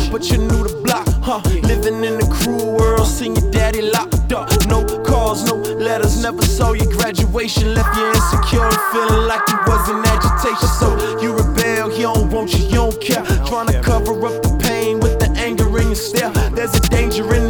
but you knew the block, huh? Living in the cruel world, seen your daddy locked up. No calls, no letters, never saw your graduation. Left you insecure and feeling like you was in agitation. So you rebel, he don't want you, you don't care. Trying to cover up the pain with the anger in your stare. There's a danger in